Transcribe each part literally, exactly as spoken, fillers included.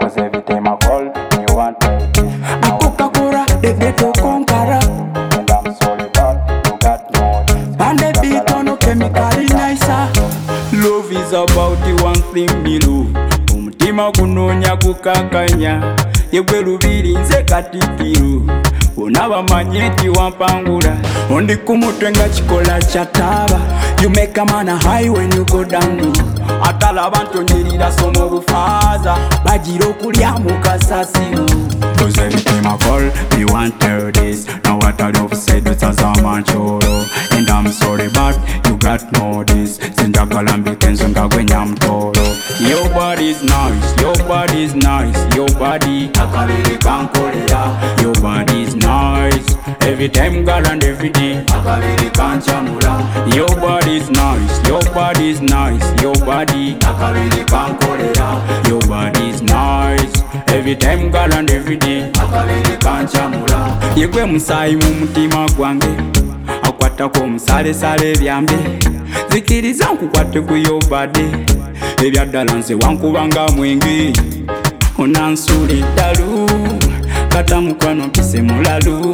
Cause every time I call, you want me. A Coca-Cola, the ghetto conqueror. And I'm sorry, but you got no this. And the beat on no chemical nicer. Love is about the one thing me love. Umutima kunonya kukakanya. Yewe lubiri nze katikiro. Unaba manyeti wampangula. Ondi kumutwe nga chikola chataba. You make a man a high when you go down low. Atala abantu njirira somo bufaza. Bajiro kulya mukasasiro. Cause every time I call, me want tell this. Now what I do say this as a man choro. And I'm sorry but you got no this. Sinja kalambi kenzunga gwenyam toro. Your body's nice, your body's nice. Your body akabiri kankolera. Your body's nice. Every time girl and every day akabiri kanchamula. Your body's nice, your body's nice. Your body akabiri kankolera. Your body's nice. Every time girl and every day akabiri kanchamula. Yegwe musayi mu mutima gwange akwata ko musale sale byambe zikiriza nkukwate ku your body ebyaddala nze wankubanga mwenge onansuli dalu kata mukwano mpise mulalu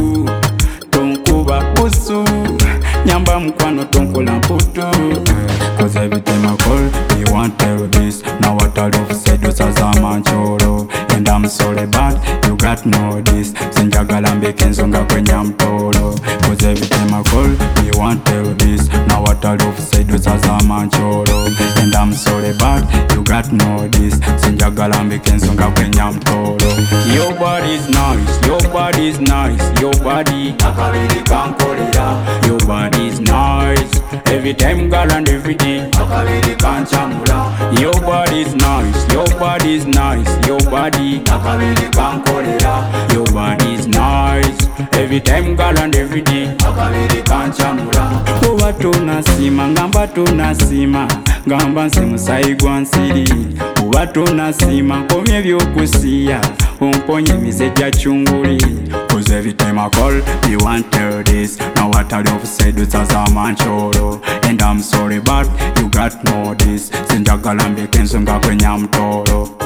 tonkuba busu nyamba mukwano tonkola mputu. Cause every time I call, you want tell this. Now what I love said was as a man choro. And I'm sorry but you got no this. Sinjagala mbeke nsonga kwenye mtoro. Cause every time I call, you want tell this. Now what I love said was as a man choro. And I'm sorry but you got no this. Sinjagala mbeke nsonga kwenye mtoro. Your body's nice, your body's nice. Your body akabiri kankolera. Your body's nice. Every time girl and every day akabiri kanchamula. Your body's nice, your body's nice. Your body akabiri kankolera. Your body's nice. Every time girl and every day akabiri kanchamula. Oba tonasima ngamba tonasima ngamba nse musayi gwa nsiri. Oba tonasima komye ebyokusiya omponye emize gya chunguli. Cause every time I call, you want tell this. Now what I love said it's as a man choro. And I'm sorry but you got no this. Sinjagala mbeke nsonga kwenye mtoro.